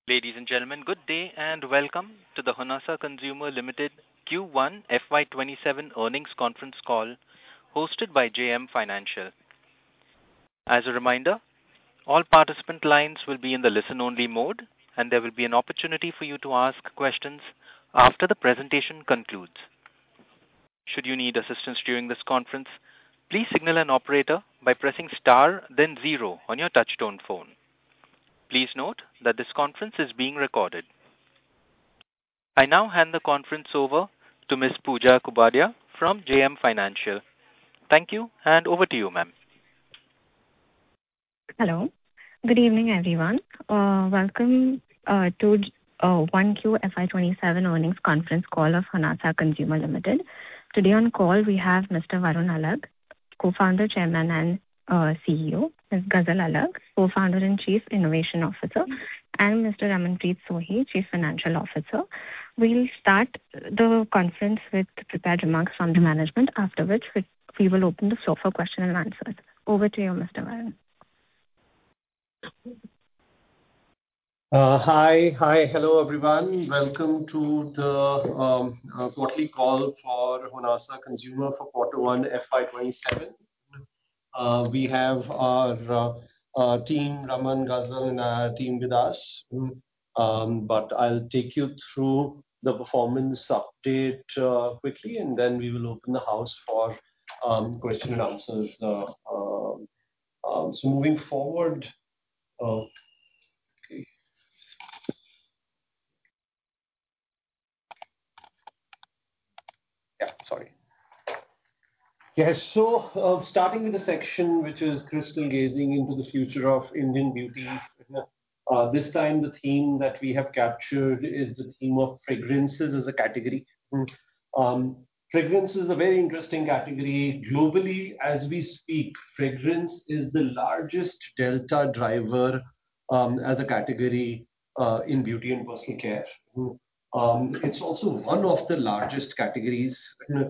Ladies and gentlemen, good day and welcome to the Honasa Consumer Limited Q1 FY27 earnings conference call hosted by JM Financial. As a reminder, all participant lines will be in the listen-only mode, and there will be an opportunity for you to ask questions after the presentation concludes. Should you need assistance during this conference, please signal an operator by pressing star then zero on your touchtone phone. Please note that this conference is being recorded. I now hand the conference over to Ms. Pooja Kubadia from JM Financial. Thank you, and over to you, ma'am. Hello. Good evening, everyone. Welcome to 1Q FY27 earnings conference call of Honasa Consumer Limited. Today on call we have Mr. Varun Alagh, Co-founder, Chairman and CEO, Ms. Ghazal Alagh, Co-founder and Chief Innovation Officer, and Mr. Ramanpreet Sohi, Chief Financial Officer. We'll start the conference with prepared remarks from the management, after which we will open the floor for question and answers. Over to you, Mr. Varun. Hello everyone. Welcome to the quarterly call for Honasa Consumer for Q1 FY27. We have our team, Raman, Ghazal, and our team with us. But I'll take you through the performance update quickly, and then we will open the house for question and answers. So moving forward. Okay. Yeah, sorry. Yes, so starting with the section which is crystal gazing into the future of Indian beauty. This time the theme that we have captured is the theme of fragrances as a category. Fragrance is a very interesting category. Globally, as we speak, fragrance is the largest delta driver as a category in beauty and personal care. It's also one of the largest categories.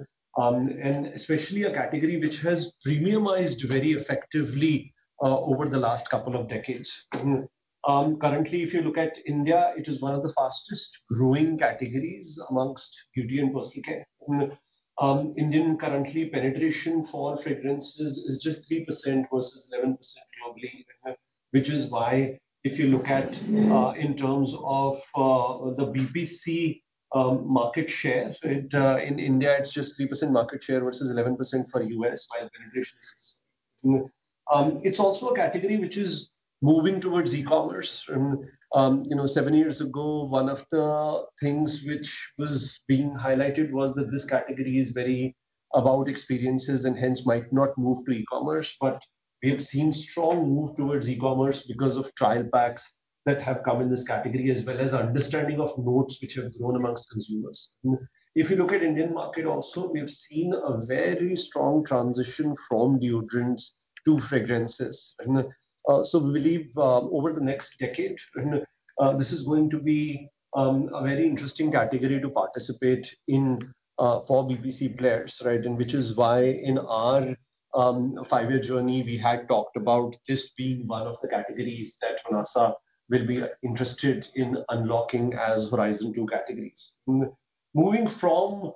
And especially a category which has premiumized very effectively over the last couple of decades. Currently, if you look at India, it is one of the fastest growing categories amongst beauty and personal care. Indian currently penetration for fragrances is just 3% versus 11% globally, which is why if you look at in terms of the BPC market share. In India, it's just 3% market share versus 11% for US, while penetration is. It's also a category which is moving towards e-commerce. 7 years ago, one of the things which was being highlighted was that this category is very about experiences and hence might not move to e-commerce. But we have seen strong move towards e-commerce because of trial packs that have come in this category, as well as understanding of notes which have grown amongst consumers. If you look at Indian market also, we have seen a very strong transition from deodorants to fragrances. So we believe over the next decade, this is going to be a very interesting category to participate in for BPC players, right? And which is why in our 5-year journey, we had talked about this being one of the categories that Honasa will be interested in unlocking as Horizon 2 categories. Moving from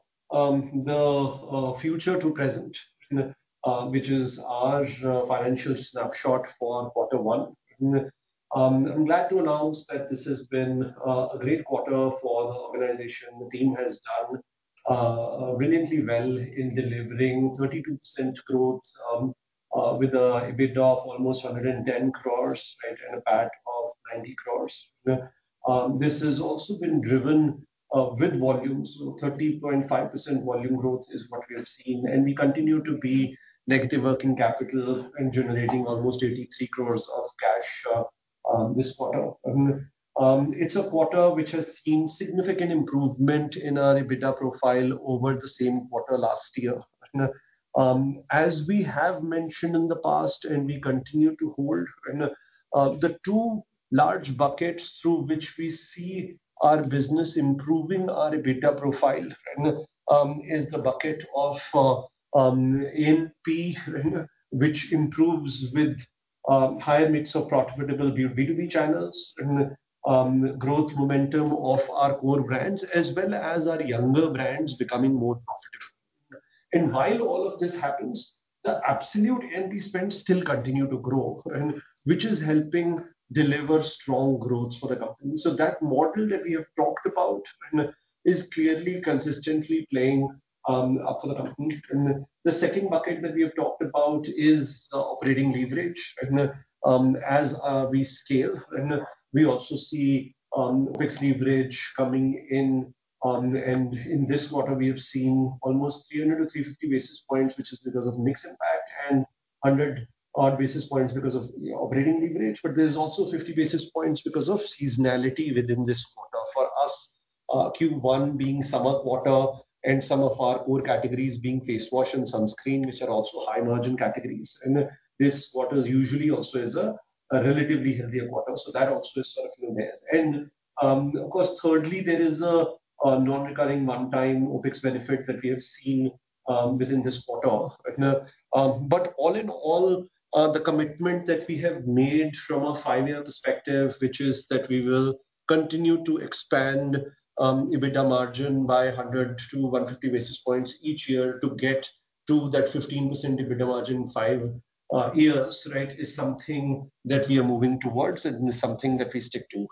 the future to present, which is our financial snapshot for Q1. I'm glad to announce that this has been a great quarter for the organization. The team has done brilliantly well in delivering 32% growth with a EBITDA of almost 110 crores, right, and a PAT of 90 crores. This has also been driven with volumes. So 30.5% volume growth is what we have seen, and we continue to be negative working capital and generating almost 83 crores of cash this quarter. It's a quarter which has seen significant improvement in our EBITDA profile over the same quarter last year. As we have mentioned in the past, and we continue to hold, the two large buckets through which we see our business improving our EBITDA profile is the bucket of A&P, which improves with higher mix of profitable B2B channels, growth momentum of our core brands as well as our younger brands becoming more profitable. And while all of this happens, the absolute A&P spend still continue to grow, and which is helping deliver strong growth for the company. So that model that we have talked about is clearly consistently playing up for the company. And the second bucket that we have talked about is operating leverage. And as we scale, and we also see fixed leverage coming in. And in this quarter, we have seen almost 300 to 350 basis points, which is because of mix impact, and 100 odd basis points because of operating leverage. But there's also 50 basis points because of seasonality within this quarter. For us, Q1 being summer quarter, and some of our core categories being face wash and sunscreen, which are also high margin categories. And this quarter usually also is a relatively healthier quarter. So that also is sort of there. And of course, thirdly, there is a non-recurring one-time OPEX benefit that we have seen within this quarter. But all in all, the commitment that we have made from a 5-year perspective, which is that we will continue to expand EBITDA margin by 100 to 150 basis points each year to get to that 15% EBITDA margin in 5 years, right, is something that we are moving towards and is something that we stick to.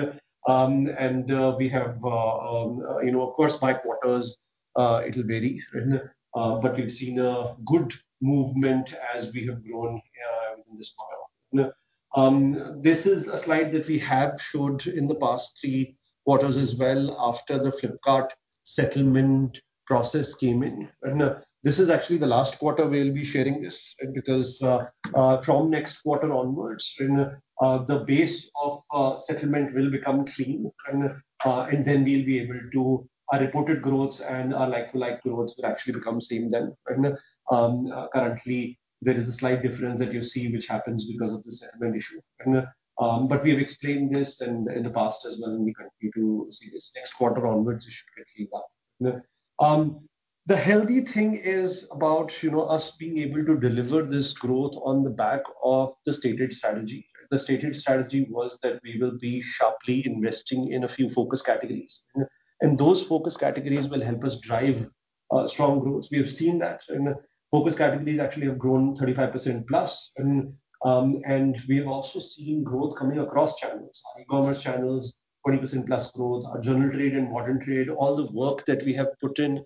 We have, of course, by quarters, it'll vary, but we've seen a good movement as we have grown within this quarter. This is a slide that we have showed in the past 3 quarters as well after the Flipkart settlement process came in. And this is actually the last quarter we'll be sharing this, right? Because from next quarter onwards, the base of settlement will become clean, and then we'll be able to, our reported growth and our like-for-like growth will actually become same then. And currently, there is a slight difference that you see which happens because of the settlement issue. And but we have explained this in the past as well, and we continue to see this. Next quarter onwards, it should get cleaned up. The healthy thing is about us being able to deliver this growth on the back of the stated strategy. The stated strategy was that we will be sharply investing in a few focus categories, and those focus categories will help us drive strong growth. We have seen that, and focus categories actually have grown 35% plus, and we have also seen growth coming across channels. Our e-commerce channels, 20% plus growth. Our general trade and modern trade, all the work that we have put in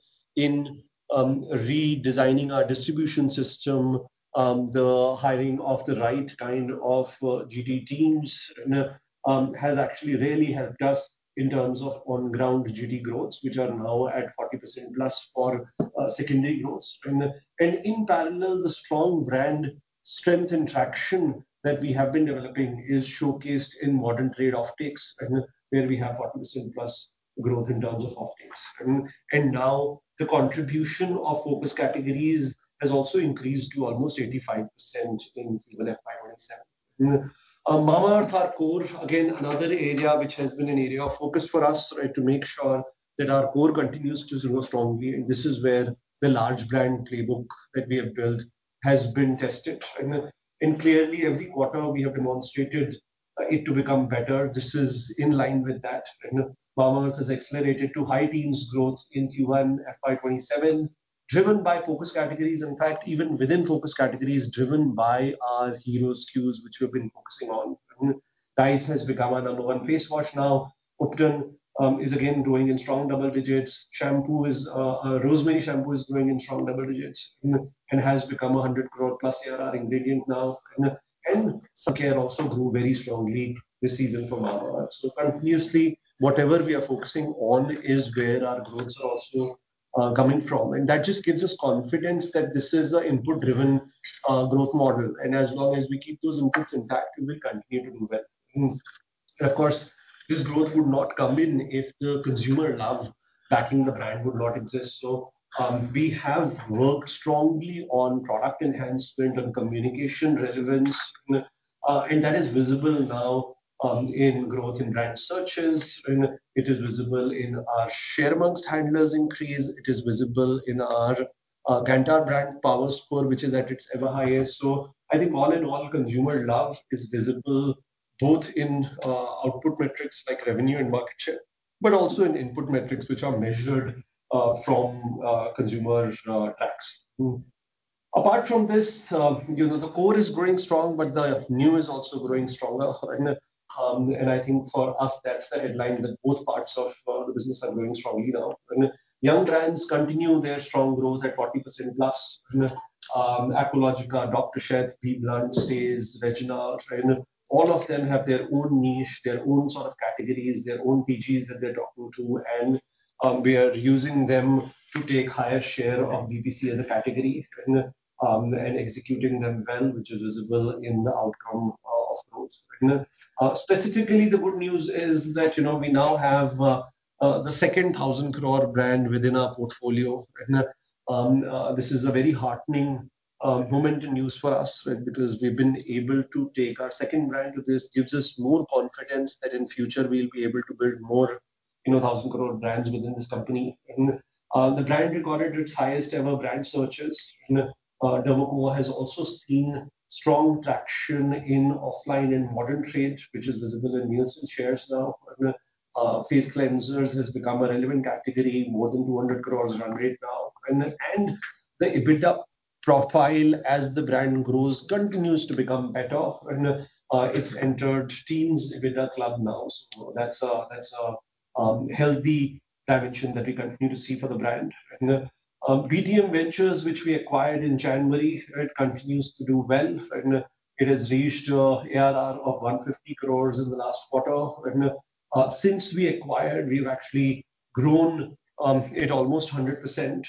redesigning our distribution system, the hiring of the right kind of GT teams has actually really helped us in terms of on-ground GT growths, which are now at 40% plus for secondary growth. And in parallel, the strong brand strength and traction that we have been developing is showcased in modern trade offtakes, where we have 40% plus growth in terms of offtakes. And now the contribution of focus categories has also increased to almost 85% in FY27. Mamaearth, our core, again, another area which has been an area of focus for us, right, to make sure that our core continues to grow strongly. And this is where the large brand playbook that we have built has been tested. And clearly, every quarter we have demonstrated it to become better. This is in line with that. Mamaearth has accelerated to high teens growth in Q1 FY27, driven by focus categories. In fact, even within focus categories, driven by our hero SKUs, which we've been focusing on. Dice has become our number one face wash now. Upton is again growing in strong double digits. Rosemary shampoo is growing in strong double digits and has become a 100 crore plus ARR ingredient now. And sun care also grew very strongly this season for Mamaearth. So continuously, whatever we are focusing on is where our growths are also coming from. And that just gives us confidence that this is an input-driven growth model. And as long as we keep those inputs intact, we will continue to do well. And of course, this growth would not come in if the consumer love backing the brand would not exist. So we have worked strongly on product enhancement and communication relevance, and that is visible now in growth in brand searches. And it is visible in our share amongst handlers increase. It is visible in our Kantar brand power score, which is at its ever highest. So I think all in all, consumer love is visible both in output metrics like revenue and market share, but also in input metrics which are measured from consumer tax. Apart from this, the core is growing strong, but the new is also growing stronger. And I think for us, that's the headline that both parts of the business are growing strongly now. And young brands continue their strong growth at 40% plus. Aqualogica, Dr. Sheth, B Blunt, Stays, Regina, and all of them have their own niche, their own sort of categories, their own PGs that they're talking to, and we are using them to take higher share of DPC as a category. And executing them well, which is visible in the outcome of growth. Specifically, the good news is that we now have the second 1,000 crore brand within our portfolio. This is a very heartening moment in news for us, right? Because we've been able to take our second brand to this, gives us more confidence that in future we'll be able to build more 1,000 crore brands within this company. And the brand recorded its highest ever brand searches. Derma has also seen strong traction in offline and modern trade, which is visible in Nielsen shares now. Face cleansers has become a relevant category, more than 200 crores run rate now. And the EBITDA profile as the brand grows continues to become better. And it's entered teens EBITDA club now. So that's a healthy dimension that we continue to see for the brand. And BTM Ventures, which we acquired in January, it continues to do well. And it has reached ARR of 150 crores in the last quarter. And since we acquired, we've actually grown it almost 100%.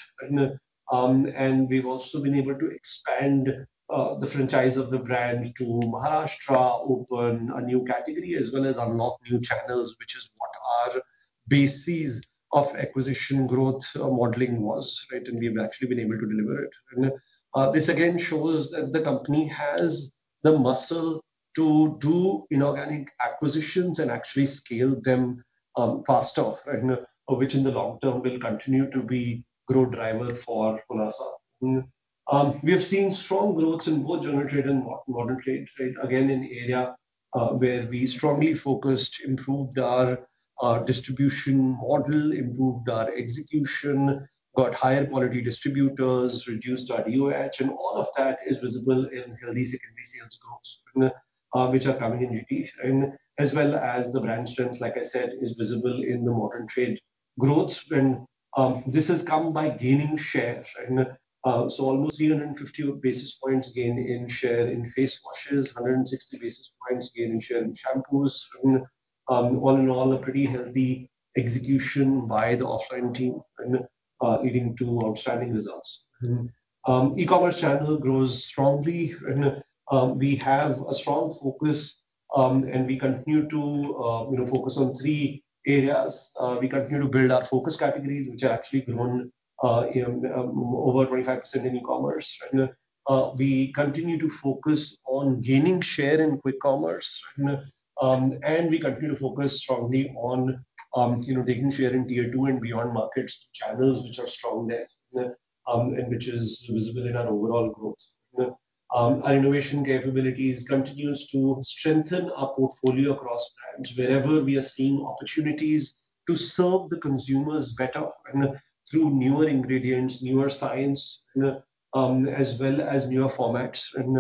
And we've also been able to expand the franchise of the brand to Maharashtra, open a new category, as well as unlock new channels, which is what our bases of acquisition growth modeling was, right? And we've actually been able to deliver it. And this again shows that the company has the muscle to do inorganic acquisitions and actually scale them faster, right? Which in the long term will continue to be growth driver for Honasa. We have seen strong growth in both general trade and modern trade, right? Again, in area where we strongly focused, improved our distribution model, improved our execution, got higher quality distributors, reduced our DOH, and all of that is visible in healthy secondary sales growth, which are coming in GT, and as well as the brand strength, like I said, is visible in the modern trade growth. And this has come by gaining share, and so almost 350 basis points gain in share in face washes, 160 basis points gain in share in shampoos. And, all in all, a pretty healthy execution by the offline team, and leading to outstanding results. E-commerce channel grows strongly, and we have a strong focus, and we continue to focus on three areas. We continue to build our focus categories, which are actually grown over 25% in e-commerce. And we continue to focus on gaining share in quick commerce, and we continue to focus strongly on taking share in tier 2 and beyond markets channels, which are strong there, and which is visible in our overall growth. Our innovation capabilities continues to strengthen our portfolio across brands wherever we are seeing opportunities to serve the consumers better, and through newer ingredients, newer science, as well as newer formats. And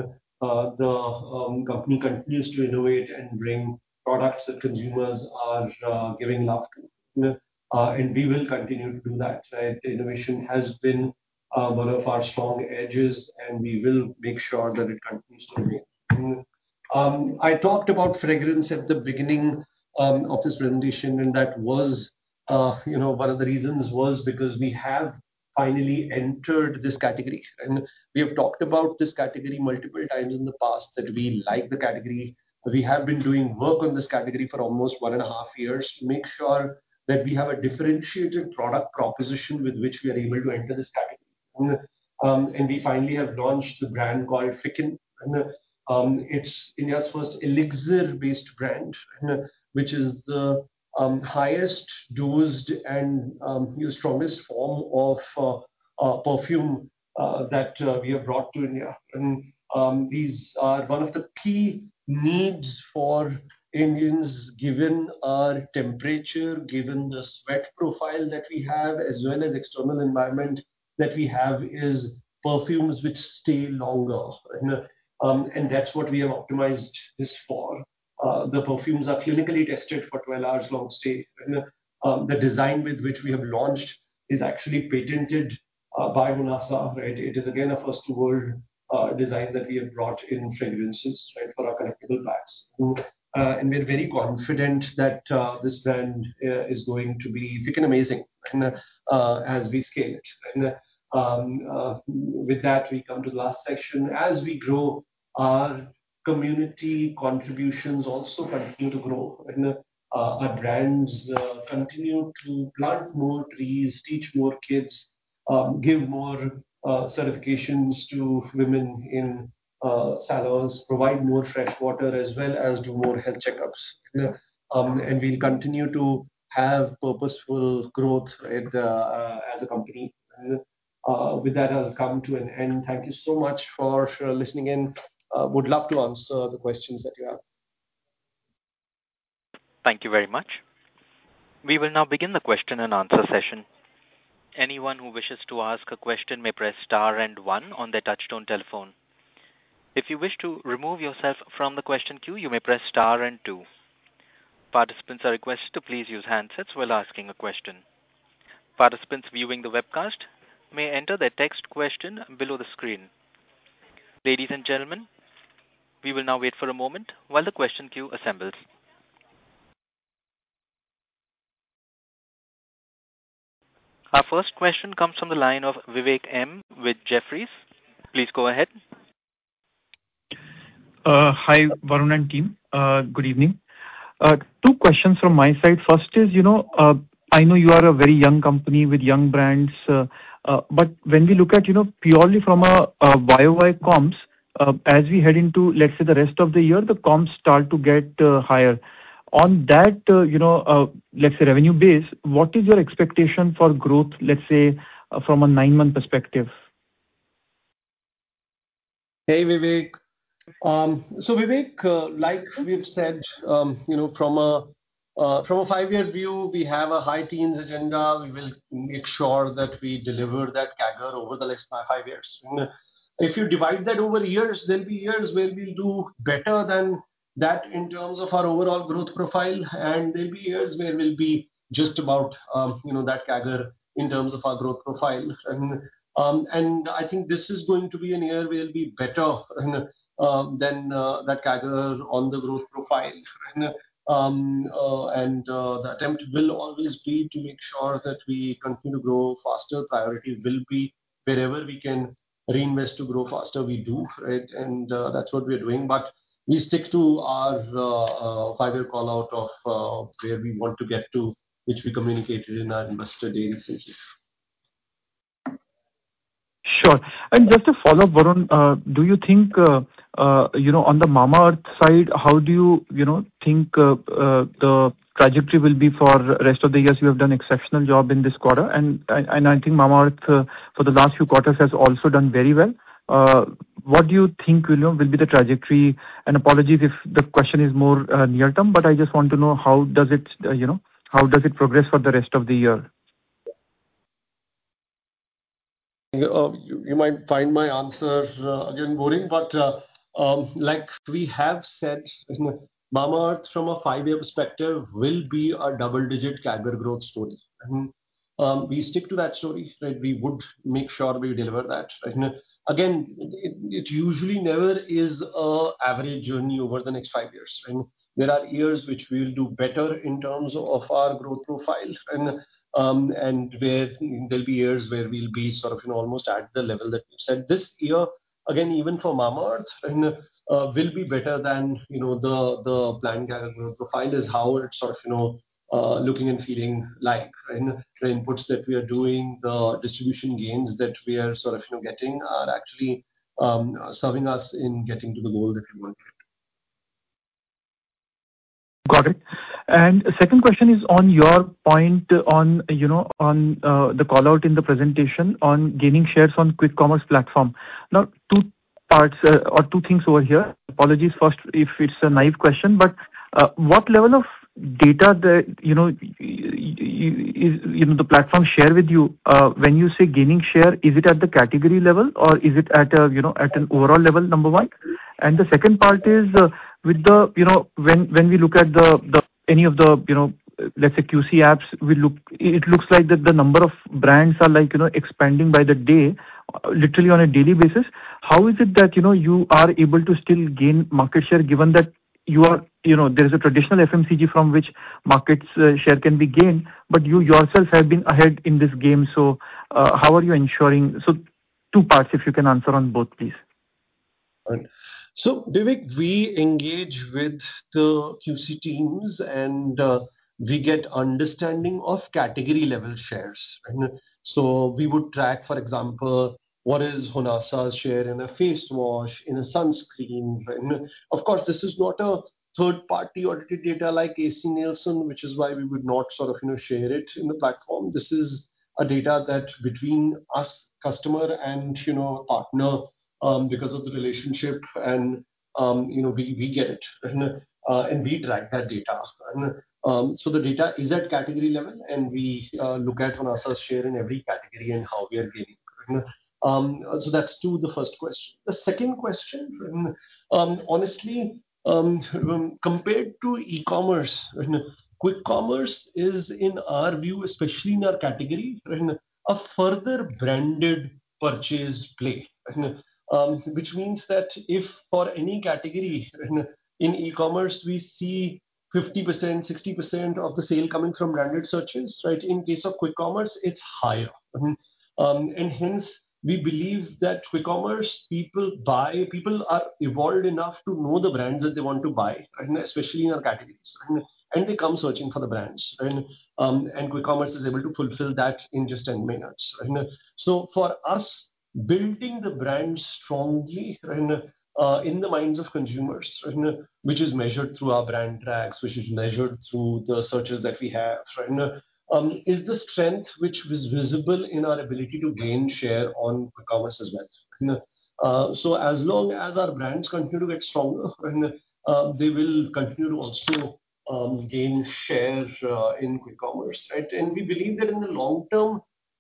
the company continues to innovate and bring products that consumers are giving love to. And we will continue to do that. Right? The innovation has been one of our strong edges, and we will make sure that it continues to remain. I talked about fragrance at the beginning of this presentation, and that was, one of the reasons was because we have finally entered this category. And we have talked about this category multiple times in the past that we like the category. We have been doing work on this category for almost 1.5 years to make sure that we have a differentiated product proposition with which we are able to enter this category. And we finally have launched the brand called Ficken. And it's India's first elixir-based brand, which is the highest dosed and strongest form of perfume that we have brought to India. And These are one of the key needs for Indians, given our temperature, given the sweat profile that we have, as well as external environment that we have, is perfumes which stay longer. And that's what we have optimized this for. The perfumes are clinically tested for 12 hours long stay. The design with which we have launched is actually patented by Honasa, right? It is again a first to world design that we have brought in fragrances, right, for our connectable packs. And we're very confident that this brand is going to be freaking amazing as we scale it. With that, we come to the last section. As we grow, our community contributions also continue to grow. Our brands continue to plant more trees, teach more kids, give more certifications to women in salons, provide more fresh water, as well as do more health checkups. And we'll continue to have purposeful growth, right, as a company. With that, I'll come to an end. Thank you so much for listening in. Would love to answer the questions that you have. Thank you very much. We will now begin the question and answer session. Anyone who wishes to ask a question may press star and one on their touchtone telephone. If you wish to remove yourself from the question queue, you may press star and two. Participants are requested to please use handsets while asking a question. Participants viewing the webcast may enter their text question below the screen. Ladies and gentlemen, we will now wait for a moment while the question queue assembles. Our first question comes from the line of Vivek M. with Jefferies. Please go ahead. Hi, Varun and team. Good evening. Two questions from my side. First is, I know you are a very young company with young brands, but when we look at, purely from a YOY comps, as we head into, let's say, the rest of the year, the comps start to get higher. On that, let's say, revenue base, what is your expectation for growth, let's say, from a 9-month perspective? Hey, Vivek. So Vivek, like we've said, from a 5-year view, we have a high teens agenda. We will make sure that we deliver that CAGR over the next 5 years. If you divide that over years, there'll be years where we'll do better than that in terms of our overall growth profile, and there'll be years where we'll be just about, that CAGR in terms of our growth profile. And I think this is going to be a year where we'll be better than that CAGR on the growth profile. The attempt will always be to make sure that we continue to grow faster. Priority will be wherever we can reinvest to grow faster, we do, right? And that's what we're doing. But we stick to our 5-year call out of where we want to get to, which we communicated in our investor day recently. Sure. And just to follow up, Varun, do you think, on the Mamaearth side, how do you, think the trajectory will be for rest of the years? You have done exceptional job in this quarter, and I think Mamaearth for the last few quarters has also done very well. What do you think will be the trajectory? And apologies if the question is more near term, but I just want to know how does it, how does it progress for the rest of the year? You might find my answer again boring, but like we have said, Mamaearth from a 5-year perspective will be a double-digit CAGR growth story. We stick to that story, right? We would make sure we deliver that. Right? Again, it usually never is a average journey over the next 5 years. Right? There are years which we will do better in terms of our growth profile, and where there'll be years where we'll be sort of almost at the level that we've said. This year, again, even for Mamaearth, will be better than the planned CAGR growth profile is how it's sort of looking and feeling like. Right? The inputs that we are doing, the distribution gains that we are sort of getting are actually serving us in getting to the goal that we want. Got it. And second question is on your point on the call out in the presentation on gaining shares on quick commerce platform. Now, two parts or two things over here. Apologies first if it's a naive question, but what level of data the platform share with you when you say gaining share? Is it at the category level or is it at at an overall level? Number one, and the second part is with the when we look at the any of the let's say QC apps, it looks like that the number of brands are like expanding by the day, literally on a daily basis. How is it that you are able to still gain market share given that you are there is a traditional FMCG from which market share can be gained, but you yourself have been ahead in this game. So how are you ensuring? So two parts, if you can answer on both, please. Right. So, Vivek, we engage with the QC teams and we get understanding of category level shares. Right? So, we would track, for example, what is Honasa's share in a face wash, in a sunscreen. Right? Of course, this is not a third party audited data like AC Nielsen, which is why we would not sort of share it in the platform. This is a data that between us, customer, and partner, because of the relationship, and we get it, and we track that data. So the data is at category level, and we look at Honasa's share in every category and how we are gaining. So that's to the first question. The second question, honestly, compared to e-commerce, quick commerce is, in our view, especially in our category, a further branded purchase play. Which means that if for any category in e-commerce we see 50%, 60% of the sale coming from branded searches, right? In case of quick commerce, it's higher. And hence we believe that quick commerce people are evolved enough to know the brands that they want to buy, right? Especially in our categories. Right? And they come searching for the brands. Right? And quick commerce is able to fulfill that in just 10 minutes. Right? So for us, building the brand strongly in the minds of consumers, which is measured through our brand tracks, which is measured through the searches that we have, is the strength which is visible in our ability to gain share on quick commerce as well. So as long as our brands continue to get stronger, they will continue to also gain share in quick commerce, right? And we believe that in the long term,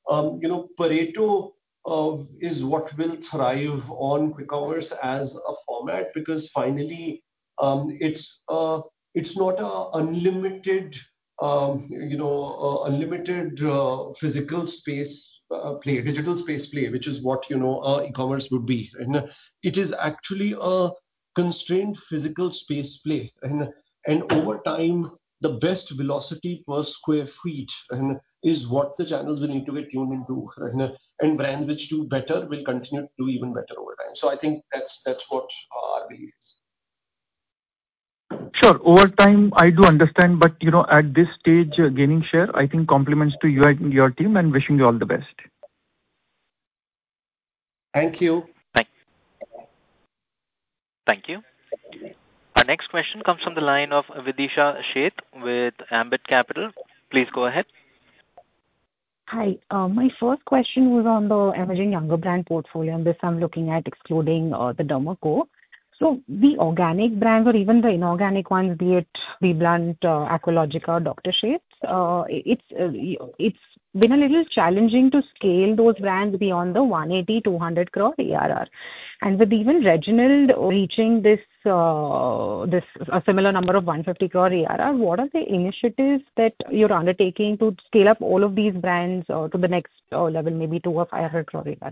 Pareto is what will thrive on quick commerce as a format, because finally it's not a unlimited unlimited physical space play, digital space play, which is what e-commerce would be. And it is actually a constrained physical space play, and over time the best velocity per square feet is what the channels will need to get tuned into. And brands which do better will continue to do even better over time. So I think that's what our belief is. Sure. Over time, I do understand, but at this stage, gaining share, I think compliments to you and your team, and wishing you all the best. Thank you. Thank you. Our next question comes from the line of Vidisha Sheth with Ambit Capital. Please go ahead. Hi. My first question was on the emerging younger brand portfolio, and this I'm looking at excluding the Derma Co. So the organic brands or even the inorganic ones, be it BBlunt, Aqualogica, or Dr. Sheth's, it's been a little challenging to scale those brands beyond the 180-200 crore ARR. And with even Reginald reaching this a similar number of 150 crore ARR, what are the initiatives that you're undertaking to scale up all of these brands to the next level, maybe to a 500 crore ARR?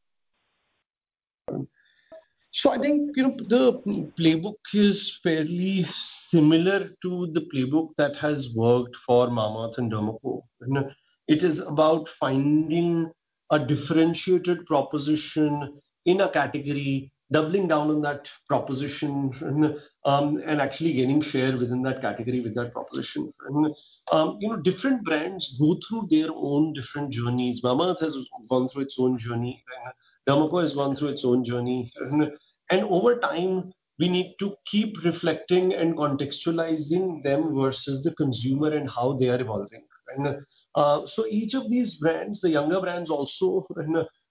So I think the playbook is fairly similar to the playbook that has worked for Mamaearth and Derma Co. It is about finding a differentiated proposition in a category, doubling down on that proposition, and actually gaining share within that category with that proposition. Different brands go through their own different journeys. Mamaearth has gone through its own journey. Derma Co has gone through its own journey. And over time, we need to keep reflecting and contextualizing them versus the consumer and how they are evolving. So each of these brands, the younger brands also,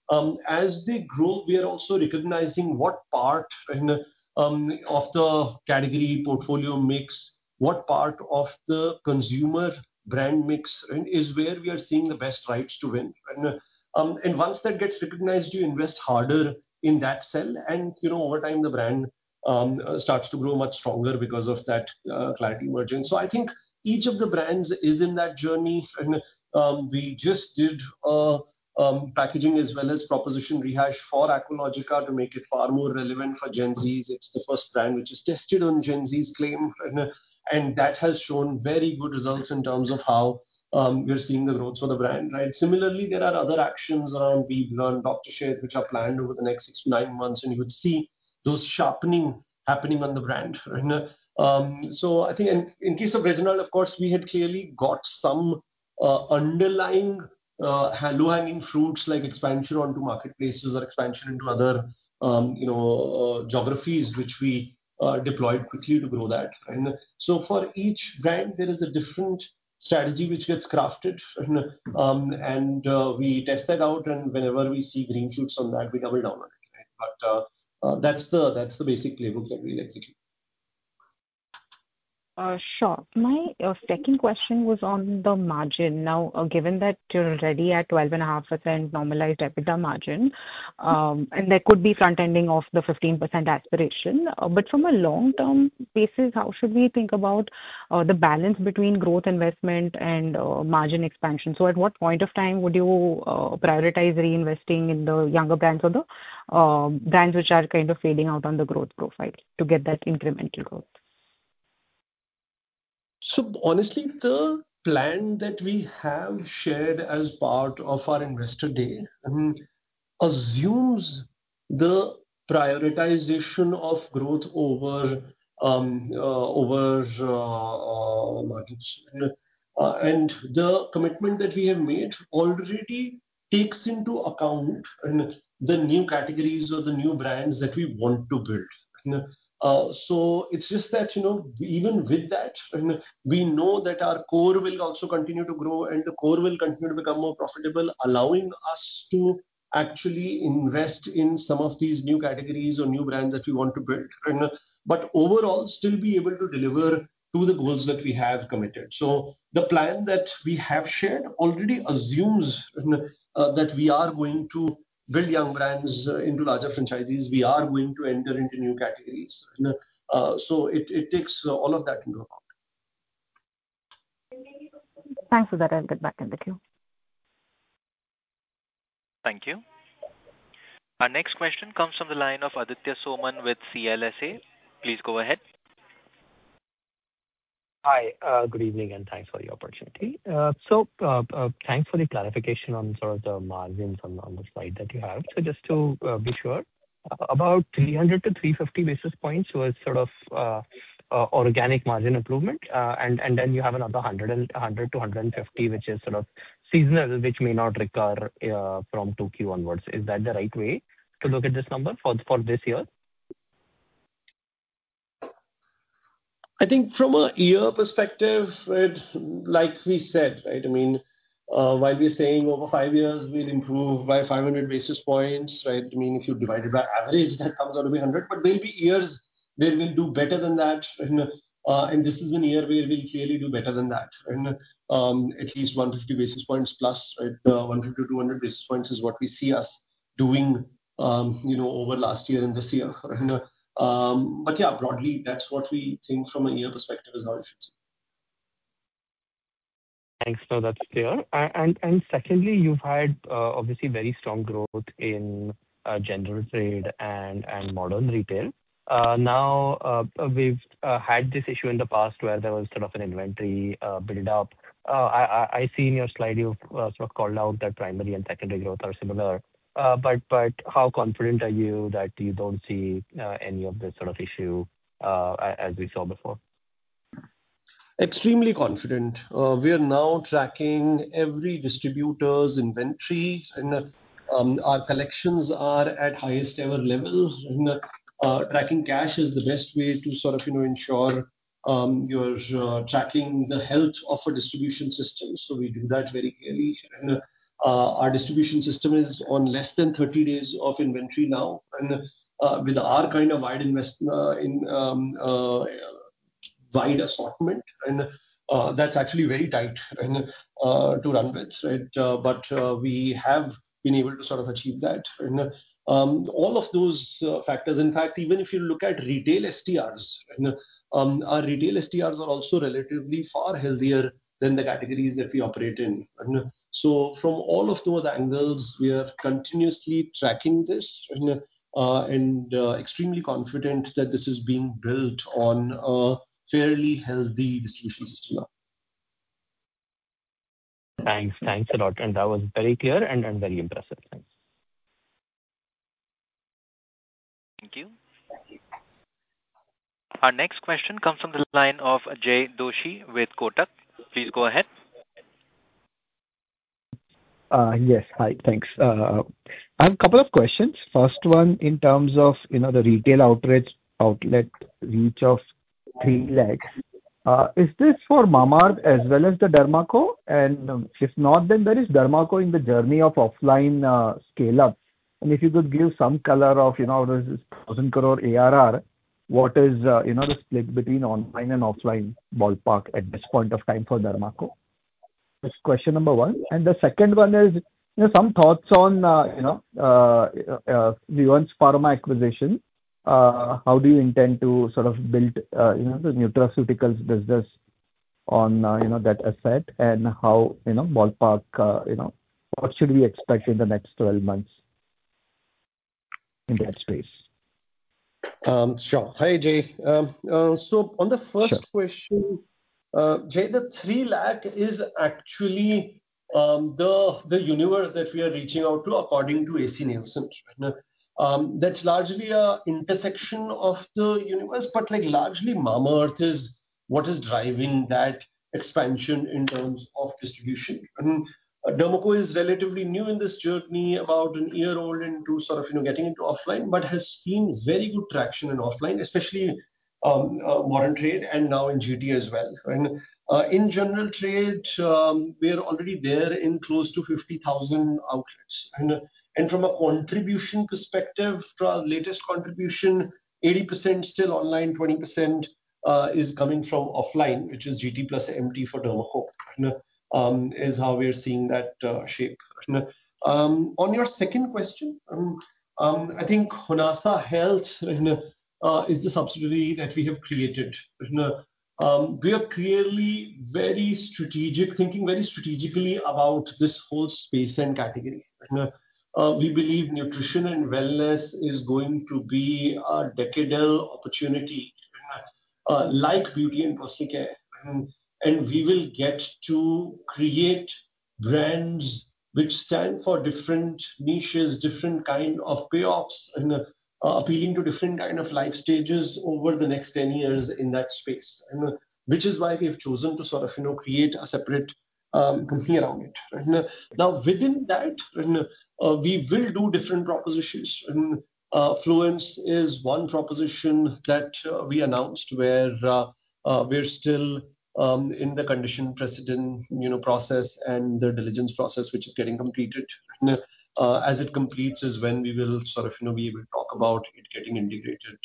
as they grow, we are also recognizing what part of the category portfolio mix, what part of the consumer brand mix is where we are seeing the best rights to win. And once that gets recognized, you invest harder in that cell, and over time the brand starts to grow much stronger because of that clarity emerging. So I think each of the brands is in that journey, and we just did a packaging as well as proposition rehash for Aqualogica to make it far more relevant for Gen Zs. It's the first brand which is tested on Gen Z's claim, and that has shown very good results in terms of how we're seeing the growth for the brand, right? Similarly, there are other actions around Beblan, Dr. Sheth, which are planned over the next 6 to 9 months, and you would see those sharpening happening on the brand. Right? So I think in case of Reginald, of course, we had clearly got some underlying low-hanging fruits like expansion onto marketplaces or expansion into other geographies, which we deployed quickly to grow that. And so for each brand, there is a different strategy which gets crafted, and we test that out. And whenever we see green shoots on that, we double down on it. Right? But that's the basic playbook that we'll execute. Sure. My second question was on the margin. Now, given that you're already at 12.5% normalized EBITDA margin, and there could be front-ending of the 15% aspiration, but from a long-term basis, how should we think about the balance between growth investment and margin expansion? So at what point of time would you prioritize reinvesting in the younger brands or the brands which are kind of fading out on the growth profile to get that incremental growth? So honestly, the plan that we have shared as part of our investor day assumes the prioritization of growth over margins. And the commitment that we have made already takes into account the new categories or the new brands that we want to build. So it's just that, even with that, we know that our core will also continue to grow and the core will continue to become more profitable, allowing us to actually invest in some of these new categories or new brands that we want to build. But overall, still be able to deliver to the goals that we have committed. So the plan that we have shared already assumes that we are going to build young brands into larger franchisees. We are going to enter into new categories. So it takes all of that into account. Thanks for that. I'll get back in the queue. Thank you. Our next question comes from the line of Aditya Soman with CLSA. Please go ahead. Hi, good evening, and thanks for the opportunity. So thanks for the clarification on sort of the margins on the slide that you have. So just to be sure, about 300 to 350 basis points was sort of organic margin improvement, and then you have another 100 to 150, which is sort of seasonal, which may not recur from 2Q onwards. Is that the right way to look at this number for this year? I think from a year perspective, like we said, right? I mean, while we're saying over 5 years we'll improve by 500 basis points, right? I mean, if you divide it by average, that comes out to be 100. But there'll be years where we'll do better than that, and this is an year where we'll clearly do better than that, and at least 150 basis points plus, right? 150 to 200 basis points is what we see us doing, over last year and this year. But yeah, broadly, that's what we think from a year perspective is how it fits. Thanks. No, that's clear. And secondly, you've had obviously very strong growth in general trade and modern retail. Now we've had this issue in the past where there was sort of an inventory build up. I see in your slide you've sort of called out that primary and secondary growth are similar. But how confident are you that you don't see any of this sort of issue as we saw before? Extremely confident. We are now tracking every distributor's inventory, and our collections are at highest ever levels. And tracking cash is the best way to sort of ensure you're tracking the health of a distribution system. So we do that very clearly. And Our distribution system is on less than 30 days of inventory now, and with our kind of wide assortment, and that's actually very tight and to run with, right? But we have been able to sort of achieve that, and all of those factors. In fact, even if you look at retail STRs, and our retail STRs are also relatively far healthier than the categories that we operate in. And so, from all of those angles, we are continuously tracking this, and extremely confident that this is being built on a fairly healthy distribution system now. Thanks a lot. And that was very clear and very impressive. Thanks. Thank you. Our next question comes from the line of Jay Doshi with Kotak. Please go ahead. Yes. Hi. Thanks. I have a couple of questions. First one, in terms of the retail outlet reach of 3 lakhs. Is this for Mamaearth as well as the Derma.co? And if not, then where is Derma.co in the journey of offline scale up? And if you could give some color of out of this 1,000 crore ARR, what is the split between online and offline ballpark at this point of time for Derma.co? That's question number one. And the second one is some thoughts on Vivance Pharma acquisition. How do you intend to sort of build the nutraceuticals business on that asset, and how ballpark what should we expect in the next 12 months in that space? Sure. Hi, Jay. So on the first question, Jay, the 3 lakh is actually the universe that we are reaching out to according to AC Nielsen. That's largely a intersection of the universe, but largely Mamaearth is what is driving that expansion in terms of distribution. And Derma.co is relatively new in this journey, about an year old into sort of getting into offline, but has seen very good traction in offline, especially modern trade and now in GT as well. And in general trade, we are already there in close to 50,000 outlets. And from a contribution perspective, for our latest contribution, 80% still online, 20% is coming from offline, which is GT plus MT for Derma.co. Is how we are seeing that shape. On your second question, I think Honasa Health is the subsidiary that we have created. We are clearly thinking very strategically about this whole space and category. We believe nutrition and wellness is going to be a decadal opportunity, like beauty and personal care. And we will get to create brands which stand for different niches, different kind of payoffs, and appealing to different kind of life stages over the next 10 years in that space. And which is why we have chosen to sort of create a separate company around it. And now within that, we will do different propositions. And Fluence is one proposition that we announced where we're still in the condition precedent process and the diligence process, which is getting completed. And, as it completes is when we will sort of be able to talk about it getting integrated.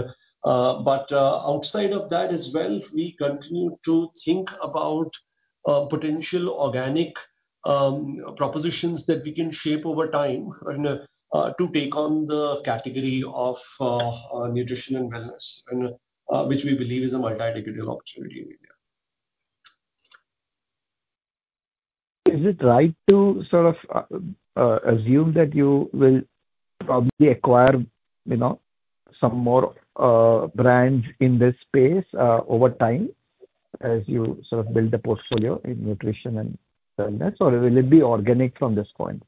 But outside of that as well, we continue to think about potential organic propositions that we can shape over time to take on the category of nutrition and wellness, and which we believe is a multi-decadal opportunity in India. Is it right to sort of assume that you will probably acquire, some more brands in this space over time as you sort of build the portfolio in nutrition and wellness, or will it be organic from this point?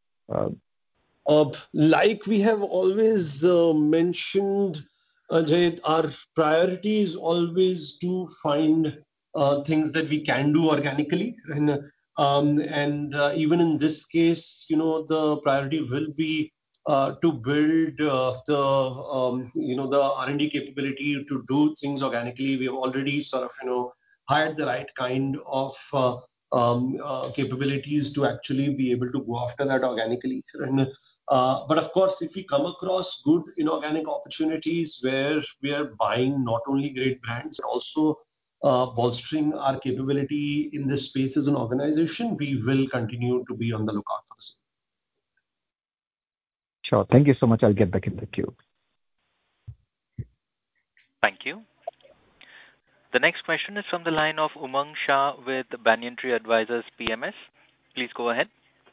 Like we have always mentioned, Jay, our priority is always to find things that we can do organically. And even in this case, the priority will be to build the R&D capability to do things organically. We have already sort of hired the right kind of capabilities to actually be able to go after that organically. But of course, if we come across good inorganic opportunities where we are buying not only great brands, but also bolstering our capability in this space as an organization, we will continue to be on the lookout for the same. Sure. Thank you so much. I'll get back in the queue. Thank you. The next question is from the line of Umang Shah with Banyan Tree Advisors PMS. Please go ahead.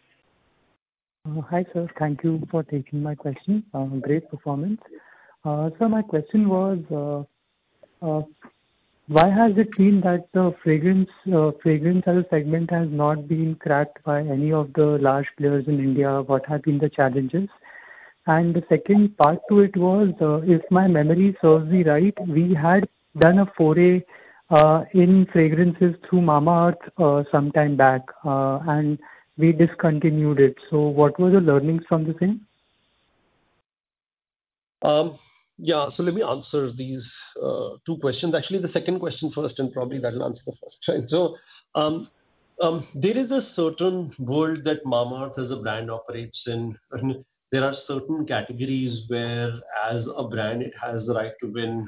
Hi, sir. Thank you for taking my question. Great performance. So my question was, why has it been that the fragrance as a segment has not been cracked by any of the large players in India? What have been the challenges? And the second part to it was, if my memory serves me right, we had done a foray in fragrances through Mamaearth some time back, and we discontinued it. So what were the learnings from the same? Yeah, so let me answer these two questions. Actually, the second question first, and probably that will answer the first. Right? So there is a certain world that Mamaearth as a brand operates in. There are certain categories where, as a brand, it has the right to win.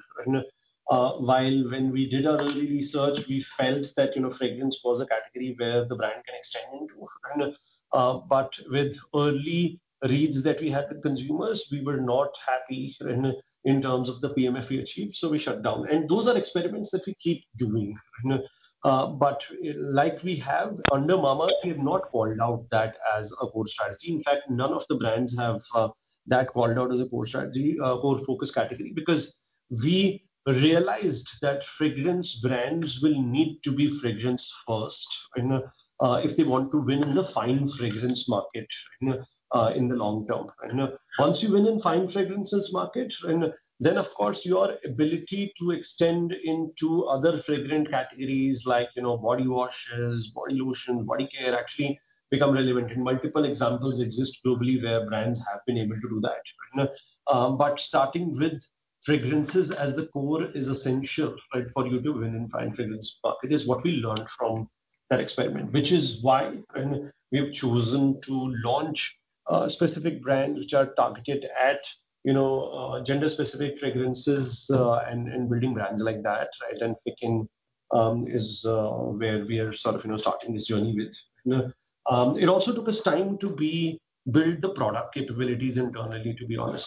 While when we did our early research, we felt that fragrance was a category where the brand can extend into. But with early reads that we had with consumers, we were not happy in terms of the PMF we achieved, so we shut down. And those are experiments that we keep doing. But like we have under Mamaearth, we have not called out that as a core strategy. In fact, none of the brands have that called out as a core strategy, core focus category, because we realized that fragrance brands will need to be fragrance first if they want to win in the fine fragrance market in the long term. Once you win in fine fragrances market, then of course your ability to extend into other fragrant categories like body washes, body lotions, body care actually become relevant. And multiple examples exist globally where brands have been able to do that. But starting with fragrances as the core is essential, right, for you to win in fine fragrance market is what we learned from that experiment, which is why we have chosen to launch specific brands which are targeted at gender specific fragrances and building brands like that, right? And Fikin is where we are sort of starting this journey with. It also took us time to build the product capabilities internally, to be honest.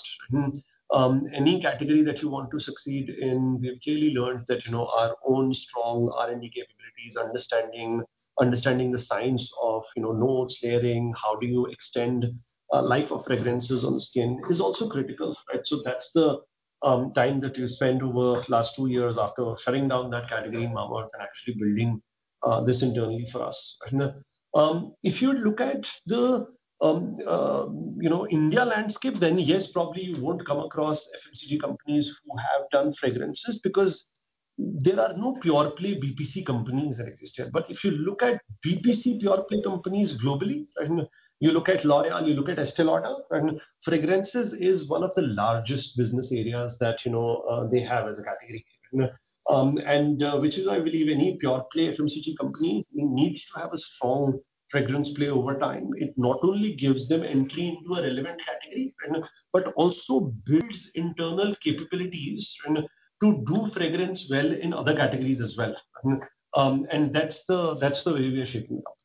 Any category that you want to succeed in, we've clearly learned that our own strong R&D capabilities, understanding the science of notes, layering, how do you extend life of fragrances on the skin is also critical, right? So that's the time that you spend over last 2 years after shutting down that category in Mamaearth and actually building this internally for us. If you look at the India landscape, then yes, probably you won't come across FMCG companies who have done fragrances because there are no pure play BPC companies that exist here. But if you look at BPC pure play companies globally, and you look at L'Oreal, you look at Estee Lauder, and fragrances is one of the largest business areas that they have as a category. Which is why I believe any pure play FMCG company needs to have a strong fragrance play over time. It not only gives them entry into a relevant category, but also builds internal capabilities to do fragrance well in other categories as well. And that's the way we are shaping it up.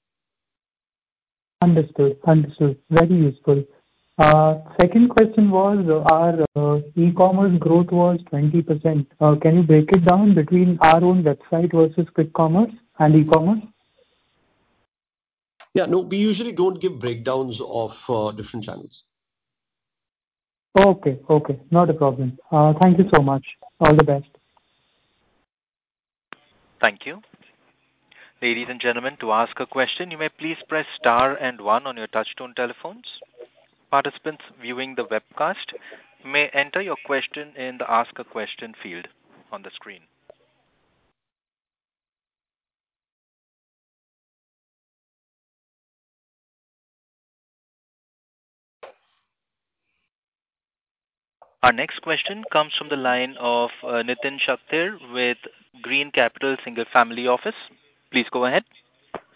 Understood. Very useful. Second question was, our e-commerce growth was 20%. Can you break it down between our own website versus quick commerce and e-commerce? Yeah, no, we usually don't give breakdowns of different channels. Okay, not a problem. Thank you so much. All the best. Thank you. Ladies and gentlemen, to ask a question, you may please press star and 1 on your touchtone telephones. Participants viewing the webcast may enter your question in the Ask a Question field on the screen. Our next question comes from the line of Nitin Shakdher with Green Capital Single Family Office. Please go ahead.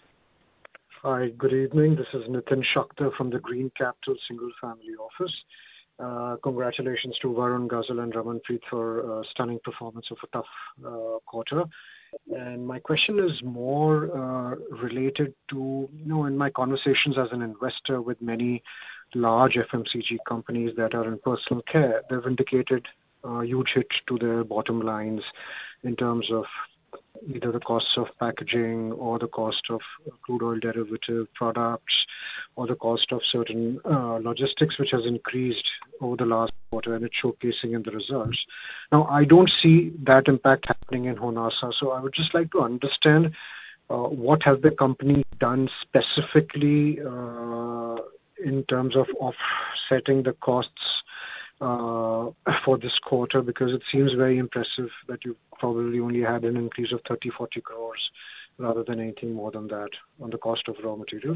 Hi, good evening. This is Nitin Shakhtar from the Green Capital Single Family Office. Congratulations to Varun, Ghazal, and Ramanpreet for stunning performance of a tough quarter. And my question is more related to, in my conversations as an investor with many large FMCG companies that are in personal care, they've indicated a huge hit to their bottom lines in terms of either the costs of packaging or the cost of crude oil derivative products or the cost of certain logistics, which has increased over the last quarter, and it's showcasing in the results. Now, I don't see that impact happening in Honasa, so I would just like to understand what has the company done specifically in terms of offsetting the costs for this quarter, because it seems very impressive that you probably only had an increase of 30-40 crores rather than anything more than that on the cost of raw materials.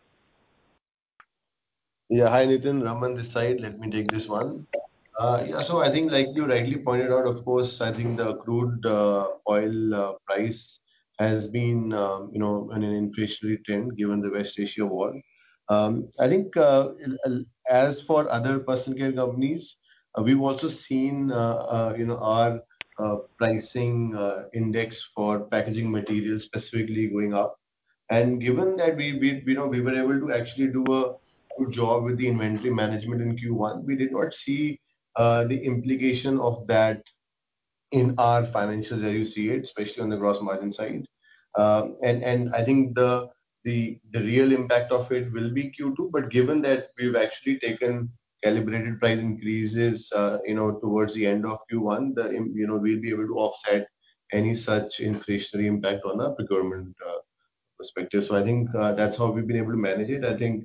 Yeah, hi Nitin, Raman this side. Let me take this one. So I think like you rightly pointed out, of course, I think the crude oil price has been, an inflationary trend given the West Asia war. I think as for other personal care companies, we've also seen, our pricing index for packaging materials specifically going up. And given that we were able to actually do a good job with the inventory management in Q1, we did not see the implication of that in our financials as you see it, especially on the gross margin side. And I think the real impact of it will be Q2. But given that we've actually taken calibrated price increases, towards the end of Q1, we'll be able to offset any such inflationary impact on our procurement perspective. So I think that's how we've been able to manage it. I think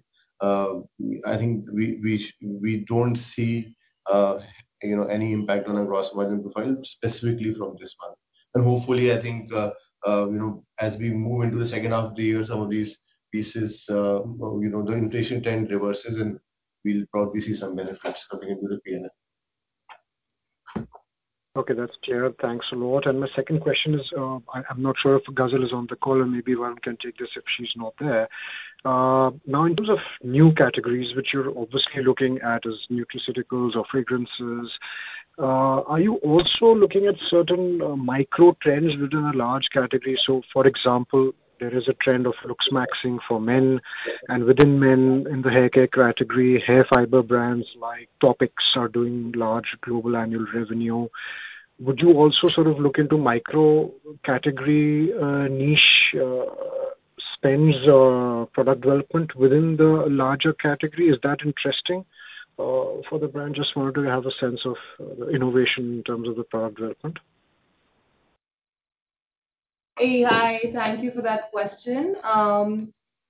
we don't see any impact on our gross margin profile specifically from this one. And hopefully, I think as we move into the second half of the year, some of these pieces, the inflation trend reverses, and we'll probably see some benefits coming into the P&L. Okay, that's clear. Thanks a lot. And my second question is, I'm not sure if Ghazal is on the call, and maybe Varun can take this if she's not there. Now, in terms of new categories, which you're obviously looking at as nutraceuticals or fragrances, are you also looking at certain micro trends within a large category? So, for example, there is a trend of looks maxing for men, and within men in the hair care category, hair fiber brands like Topics are doing large global annual revenue. Would you also sort of look into micro category niche spends or product development within the larger category? Is that interesting for the brand? Just wanted to have a sense of the innovation in terms of the product development. Hey, hi. Thank you for that question. I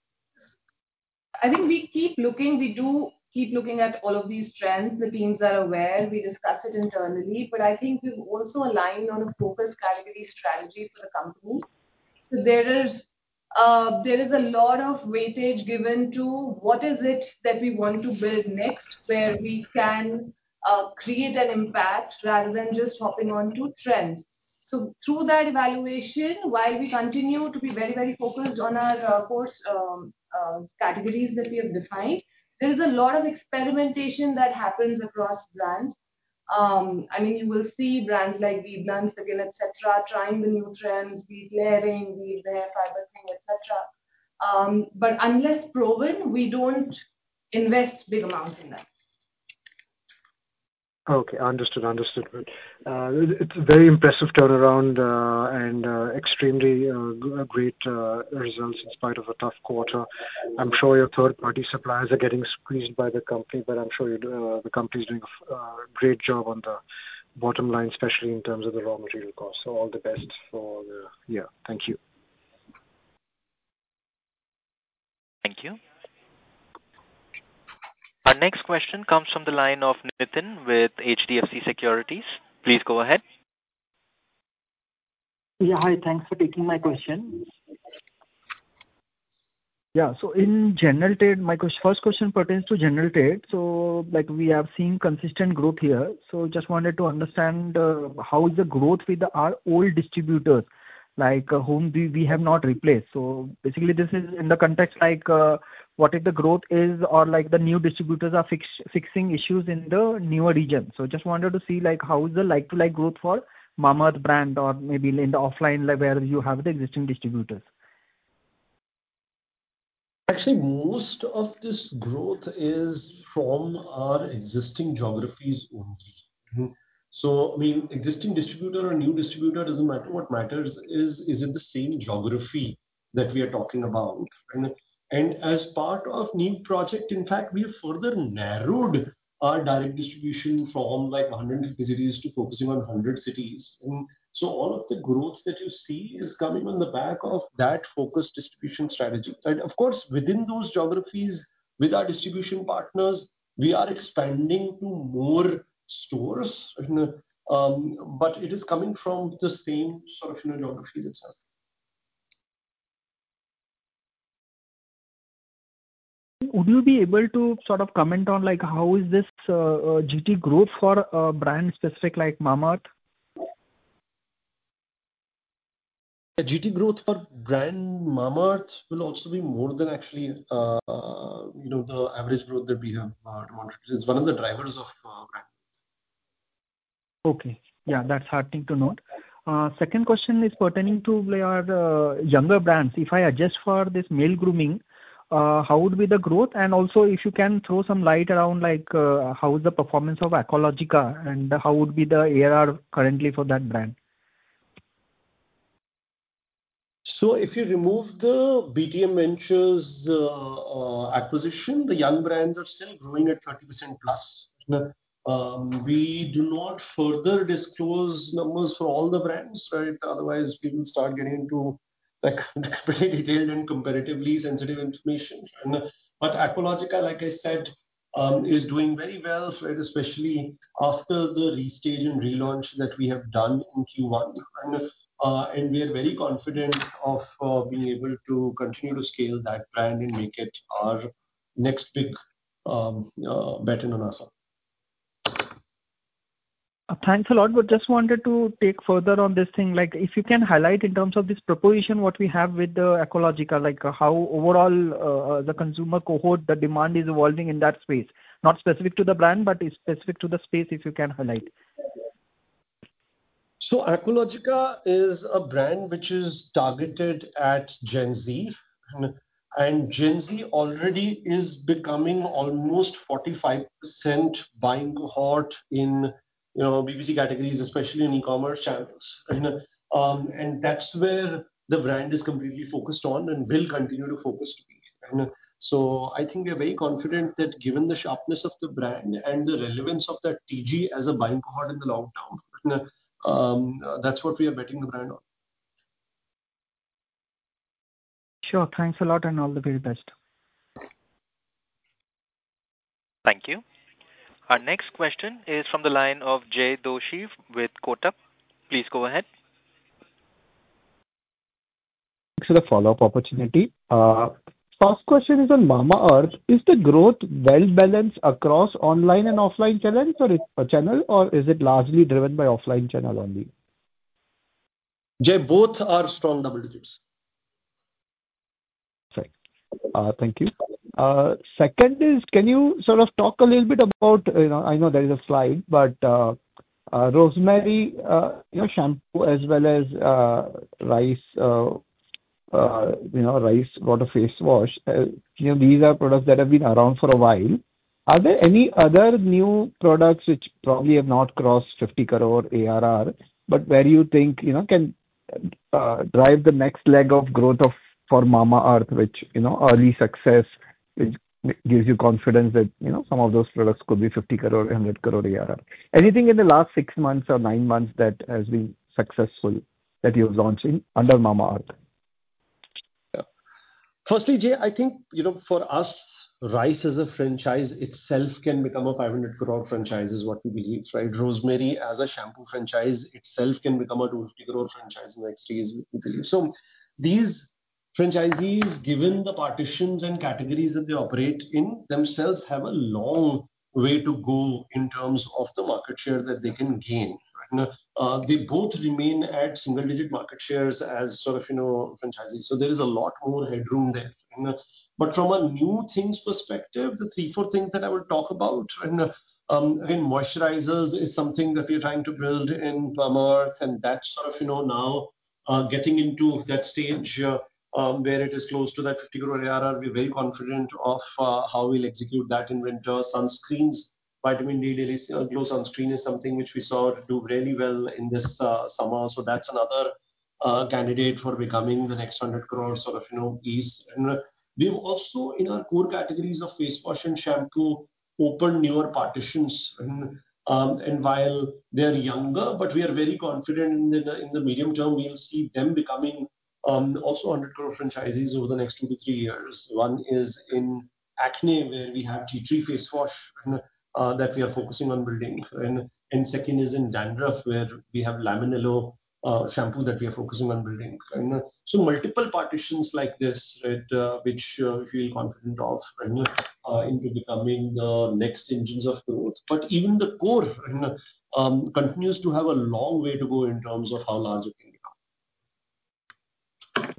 think we keep looking. We do keep looking at all of these trends. The teams are aware. We discuss it internally. But I think we've also aligned on a focus category strategy for the company. So there is a lot of weightage given to what is it that we want to build next, where we can create an impact rather than just hopping on to trends. So through that evaluation, while we continue to be very, very focused on our course categories that we have defined, there is a lot of experimentation that happens across brands. You will see brands like BBlunt, Sigil, etc., trying the new trends, be it layering, be it the hair fiber thing, etc. But unless proven, we don't invest big amounts in that. Okay, understood. It's a very impressive turnaround and extremely great results in spite of a tough quarter. I'm sure your third-party suppliers are getting squeezed by the company, but I'm sure the company is doing a great job on the bottom line, especially in terms of the raw material costs. So all the best for the year. Thank you. Thank you. Our next question comes from the line of Nitin with HDFC Securities. Please go ahead. Yeah, hi. Thanks for taking my question. Yeah, so in general trade, my first question pertains to general trade. So, we have seen consistent growth here. So, just wanted to understand how is the growth with our old distributors, whom we have not replaced. So basically, this is in the context what if the growth is, or the new distributors are fixing issues in the newer region. So just wanted to see how is the like-to-like growth for Mamaearth brand, or maybe in the offline where you have the existing distributors. Actually, most of this growth is from our existing geographies only. So, I mean, existing distributor or new distributor doesn't matter. What matters is it the same geography that we are talking about? And as part of new project, in fact, we have further narrowed our direct distribution from 150 cities to focusing on 100 cities. And so all of the growth that you see is coming on the back of that focused distribution strategy. And of course, within those geographies, with our distribution partners, we are expanding to more stores, but it is coming from the same sort of geographies itself. Would you be able to sort of comment on how is this GT growth for a brand specific like Mamaearth? GT growth for brand Mamaearth will also be more than actually the average growth that we have demonstrated. It's one of the drivers of brand. Okay, yeah, that's heartening to note. Second question is pertaining to our younger brands. If I adjust for this male grooming, how would be the growth? And also, if you can throw some light around how is the performance of Aqualogica, and how would be the ARR currently for that brand? So if you remove the BTM Ventures acquisition, the young brands are still growing at 30% plus. We do not further disclose numbers for all the brands, right? Otherwise, people start getting into pretty detailed and comparatively sensitive information. But Aqualogica, like I said, is doing very well, right? Especially after the restage and relaunch that we have done in Q1. And we are very confident of being able to continue to scale that brand and make it our next big bet in Honasa. Thanks a lot, but just wanted to take further on this thing. If you can highlight in terms of this proposition, what we have with the Aqualogica, how overall the consumer cohort, the demand is evolving in that space, not specific to the brand, but is specific to the space, if you can highlight. So Aqualogica is a brand which is targeted at Gen Z, and Gen Z already is becoming almost 45% buying cohort in BPC categories, especially in e-commerce channels. And that's where the brand is completely focused on and will continue to focus to be. So I think we're very confident that given the sharpness of the brand and the relevance of that TG as a buying cohort in the long term, that's what we are betting the brand on. Sure. Thanks a lot and all the very best. Thank you. Our next question is from the line of Jay Doshi with Kotak. Please go ahead. Thanks for the follow-up opportunity. First question is on Mamaearth. Is the growth well balanced across online and offline channels, or is it largely driven by offline channel only? Jay, both are strong double digits. Right. Thank you. Second is, can you sort of talk a little bit about, I know there is a slide, but rosemary shampoo as well as rice water face wash. These are products that have been around for a while. Are there any other new products which probably have not crossed 50 crore ARR, but where you think can drive the next leg of growth for Mamaearth, which early success, which gives you confidence that some of those products could be 50 crore, 100 crore ARR? Anything in the last 6 months or 9 months that has been successful that you've launched under Mamaearth? Firstly, Jay, I think, for us, rice as a franchise itself can become a 500 crore franchise is what we believe, right? Rosemary as a shampoo franchise itself can become a 250 crore franchise in the next years, we believe. So these franchisees, given the partitions and categories that they operate in, themselves have a long way to go in terms of the market share that they can gain. They both remain at single-digit market shares as sort of franchisees. So there is a lot more headroom there. But from a new things perspective, the 3-4 things that I will talk about, and again, moisturizers is something that we're trying to build in Mamaearth, and that's sort of now getting into that stage where it is close to that 50 crore ARR. We're very confident of how we'll execute that in winter. Sunscreens, Vitamin D Daily Glow Sunscreen is something which we saw do really well in this summer. So that's another candidate for becoming the next 100 crore sort of piece. And we've also, in our core categories of face wash and shampoo, opened newer partitions. And while they're younger, but we are very confident in the medium term, we'll see them becoming also 100 crore franchisees over the next 2 to 3 years. One is in acne, where we have tea tree face wash that we are focusing on building. And second is in dandruff, where we have Laminello shampoo that we are focusing on building. And so multiple partitions like this, right, which we feel confident of into becoming the next engines of growth. But even the core continues to have a long way to go in terms of how large it can become.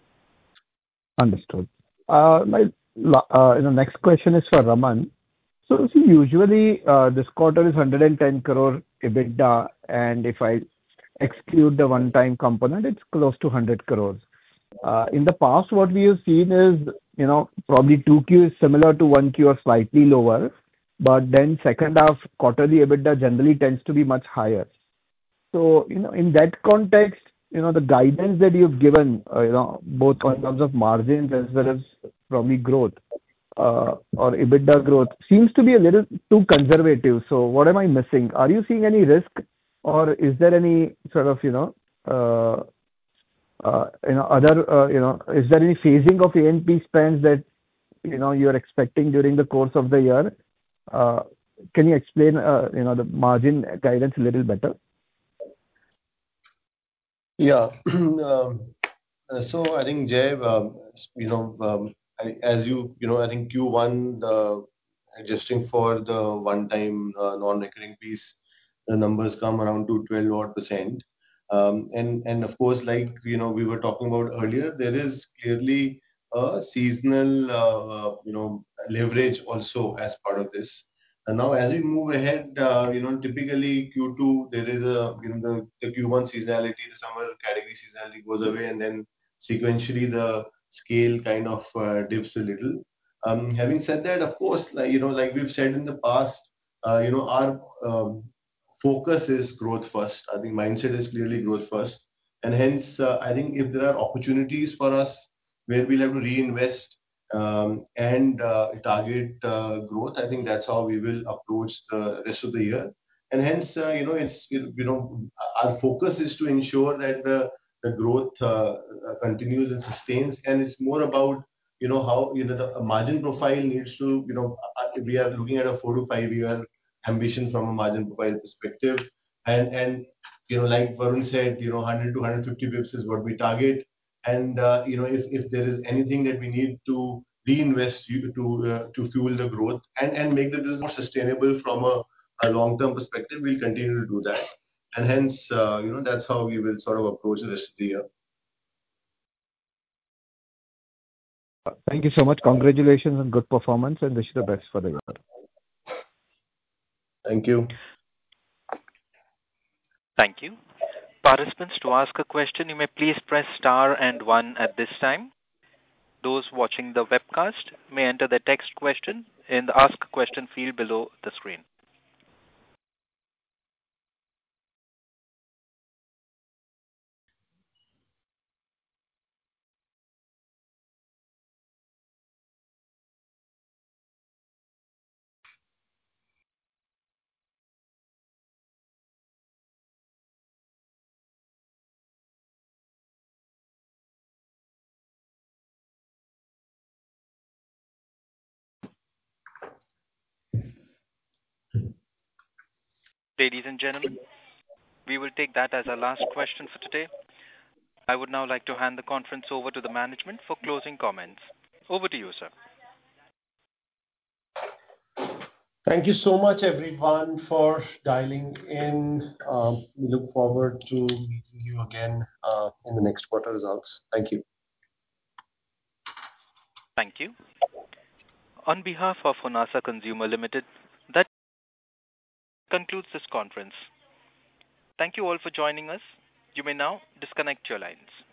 Understood. My next question is for Raman. So see, usually this quarter is 110 crore EBITDA, and if I exclude the one-time component, it's close to 100 crores. In the past, what we have seen is, probably 2Q is similar to 1Q or slightly lower, but then second half quarterly EBITDA generally tends to be much higher. So, in that context, the guidance that you've given, both in terms of margins as well as probably growth, or EBITDA growth, seems to be a little too conservative. So what am I missing? Are you seeing any risk, or is there any sort of, is there any phasing of A&P spends that, you're expecting during the course of the year? Can you explain, the margin guidance a little better? Yeah. So I think, Jay, as I think Q1, adjusting for the one-time non-recurring piece, the numbers come around to 12% odd. And of course, like we were talking about earlier, there is clearly a seasonal leverage also as part of this. And now as we move ahead, typically Q2 there is the Q1 seasonality, the summer category seasonality goes away, and then sequentially the scale kind of dips a little. Having said that, of course, like we've said in the past, our focus is growth first. I think mindset is clearly growth first, and hence I think if there are opportunities for us where we'll have to reinvest and target growth, I think that's how we will approach the rest of the year. And hence, our focus is to ensure that the growth continues and sustains, and it's more about how the margin profile needs to. We are looking at a 4 to 5 year ambition from a margin profile perspective, and like Varun said, 100 to 150 bips is what we target. And if there is anything that we need to reinvest to fuel the growth and make the business more sustainable from a long-term perspective, we'll continue to do that. And hence, that's how we will sort of approach the rest of the year. Thank you so much. Congratulations on good performance, and wish you the best for the year. Thank you. Thank you. Participants, to ask a question, you may please press star and one at this time. Those watching the webcast may enter the text question in the ask question field below the screen. Ladies and gentlemen, we will take that as our last question for today. I would now like to hand the conference over to the management for closing comments. Over to you, sir. Thank you so much, everyone, for dialing in. We look forward to meeting you again in the next quarter results. Thank you. Thank you. On behalf of Honasa Consumer Limited, that concludes this conference. Thank you all for joining us. You may now disconnect your lines.